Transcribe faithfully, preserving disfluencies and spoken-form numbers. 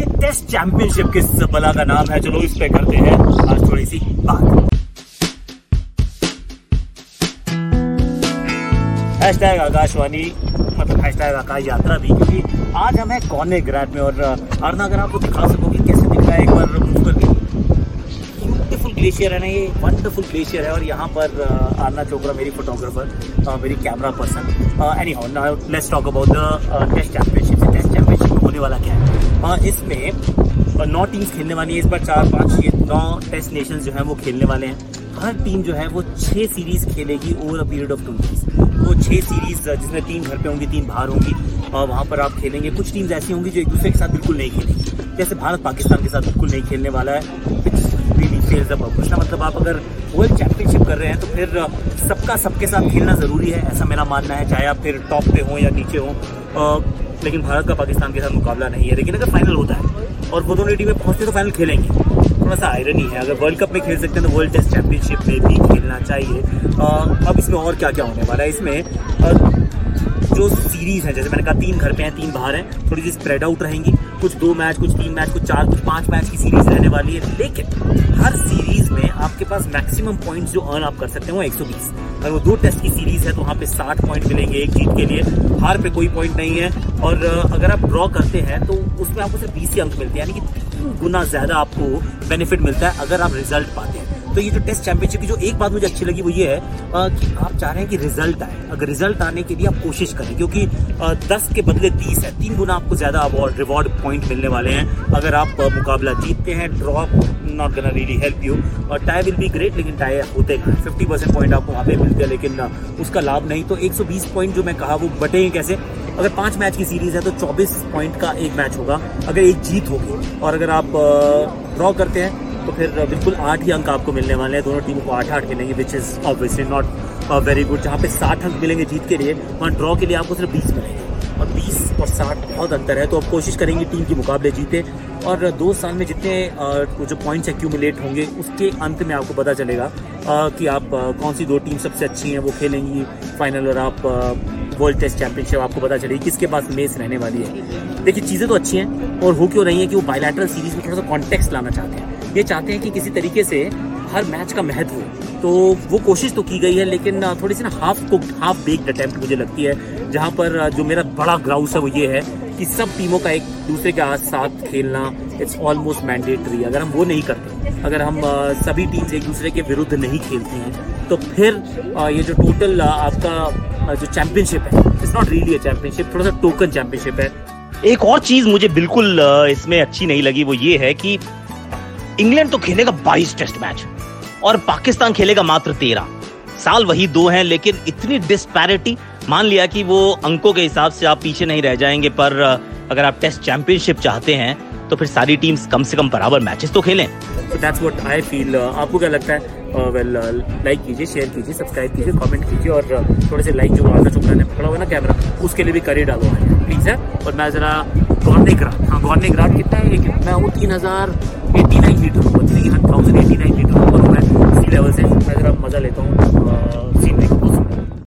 ये test championship किस बला का नाम है, चलो इस पे करते हैं आज थोड़ी सी बात। हैशटैग आकाशवाणी मतलब हैशटैग आकाश यात्रा भी, क्योंकि आज हम हैं कॉर्नेग्रैड में। और अरना अगर आपको दिखा सको कि कैसे दिख रहा है एक बार मूव करके, ब्यूटीफुल ग्लेशियर है ना, ये वंडरफुल ग्लेशियर है। और यहाँ पर अरना चोपड़ा मेरी फोटोग्राफर, मेरी camera person. Anyhow now let's talk about the test championship. Test championship होने वाला क्या है, इसमें नौ टीम्स खेलने वाली है इस बार। चार पाँच ये नौ टेस्ट नेशंस जो हैं वो खेलने वाले हैं। हर टीम जो है वो छः सीरीज खेलेगी over a period of two weeks. वो छः सीरीज जिसमें तीन घर पे होंगी, तीन बाहर होंगी, और वहाँ पर आप खेलेंगे। कुछ टीम्स ऐसी होंगी जो एक दूसरे के साथ बिल्कुल नहीं खेलेंगी, जैसे भारत पाकिस्तान के साथ बिल्कुल नहीं खेलने वाला है। इसका मतलब आप अगर वर्ल्ड चैंपियनशिप कर रहे हैं तो फिर सबका सबके साथ खेलना जरूरी है, ऐसा मेरा मानना है, चाहे आप फिर टॉप पे हो या नीचे हो। लेकिन भारत का पाकिस्तान के साथ मुकाबला नहीं है। लेकिन अगर फाइनल होता है और वो दोनों टीमें पहुंचते तो फाइनल खेलेंगे। थोड़ा सा आयरनी है, अगर वर्ल्ड कप में खेल सकते हैं तो वर्ल्ड टेस्ट चैंपियनशिप में भी खेलना चाहिए। अब इसमें और क्या क्या होने वाला है, इसमें जो सीरीज है, जैसे मैंने कहा तीन घर पे हैं, तीन बाहर हैं, थोड़ी सी स्प्रेड आउट रहेंगी। कुछ दो मैच, कुछ तीन मैच, कुछ चार, कुछ पांच मैच की सीरीज रहने वाली है। लेकिन हर सीरीज में आपके पास मैक्सिमम पॉइंट्स जो अर्न आप कर सकते हैं वो एक सौ बीस। अगर वो दो टेस्ट की सीरीज है तो वहाँ पे साठ पॉइंट मिलेंगे एक जीत के लिए, हार पे कोई पॉइंट नहीं है। और अगर आप ड्रॉ करते हैं तो उसमें आपको सिर्फ बीस ही अंक मिलते हैं, यानी कि तीन गुना ज्यादा आपको बेनिफिट मिलता है अगर आप रिजल्ट पाते हैं। तो ये जो टेस्ट चैंपियनशिप की जो एक बात मुझे अच्छी लगी वो ये है आ, कि आप चाह रहे हैं कि रिजल्ट आए। अगर रिजल्ट आने के लिए आप कोशिश करें, क्योंकि आ, दस के बदले तीस है, तीन गुना आपको ज्यादा अवार्ड रिवॉर्ड पॉइंट मिलने वाले हैं अगर आप आ, मुकाबला जीतते हैं। Draw not gonna really help you, और टाई विल बी ग्रेट, लेकिन टाई होते हैं फिफ्टी परसेंट पॉइंट आपको वहाँ पे मिलते हैं, लेकिन आ, उसका लाभ नहीं। तो एक सौ बीस पॉइंट जो मैं कहा वो बटेंगे कैसे, अगर पांच मैच की सीरीज है तो चौबीस पॉइंट का एक मैच होगा अगर एक जीत होगी, और अगर आप ड्रॉ करते हैं तो फिर बिल्कुल आठ ही अंक आपको मिलने वाले हैं। दोनों टीमों को आठ आठ मिलेंगे, which is obviously not very good. जहाँ पे साठ अंक मिलेंगे जीत के लिए, वहाँ ड्रॉ के लिए आपको सिर्फ बीस मिलेंगे, और बीस और साठ बहुत अंतर है। तो अब कोशिश करेंगे टीम के मुकाबले जीते, और दो साल में जितने जो पॉइंट्स एक्यूमुलेट होंगे उसके अंत में आपको पता चलेगा कि आप कौन सी दो टीम सबसे अच्छी हैं, वो खेलेंगी फाइनल, और आप वर्ल्ड टेस्ट चैंपियनशिप आपको पता चलेगी किसके पास मेस रहने वाली है। देखिए चीज़ें तो अच्छी हैं, और हो क्यों रही है कि वो बायलैटरल सीरीज में थोड़ा सा कॉन्टेक्स्ट लाना चाहते हैं। ये चाहते हैं कि किसी तरीके से हर मैच का महत्व हो, तो वो कोशिश तो की गई है, लेकिन थोड़ी सी ना half cooked, half baked attempt मुझे लगती है। जहाँ पर जो मेरा बड़ा ग्राउस है वो ये है कि सब टीमों का एक दूसरे के साथ खेलना इट्स ऑलमोस्ट मैंडेटरी। अगर हम वो नहीं करते, अगर हम सभी टीम्स एक दूसरे के विरुद्ध नहीं खेलती हैं, तो फिर ये जो टोटल आपका जो चैंपियनशिप है it's not really a championship, थोड़ा सा टोकन चैंपियनशिप है। एक और चीज मुझे बिल्कुल इसमें अच्छी नहीं लगी, वो ये है कि इंग्लैंड तो खेलेगा बाईस टेस्ट मैच और पाकिस्तान खेलेगा मात्र तेरह। साल वही दो हैं, लेकिन इतनी डिस्पैरिटी। मान लिया कि वो अंकों के हिसाब से आप पीछे नहीं रह जाएंगे, पर अगर आप टेस्ट चैंपियनशिप चाहते हैं तो फिर सारी टीम्स कम से कम बराबर मैचेस तो खेलें। That's what I feel. आपको क्या लगता है? वेल लाइक कीजिए, शेयर कीजिए, सब्सक्राइब कीजिए, कमेंट कीजिए, और थोड़े से लाइक जो आना चुका ने पकड़ा हुआ ना कैमरा, उसके लिए भी करे डालो प्लीज है। और मैं जरा कॉर्नेग्रैड, हाँ कॉर्नेग्रैड कितना है, मैं हूँ तीन हजार एट्टी नाइन मीटर ऊपर, three thousand eighty nine metre ऊपर हूँ मैं सी लेवल से। मैं जरा मजा लेता हूँ सीनरी।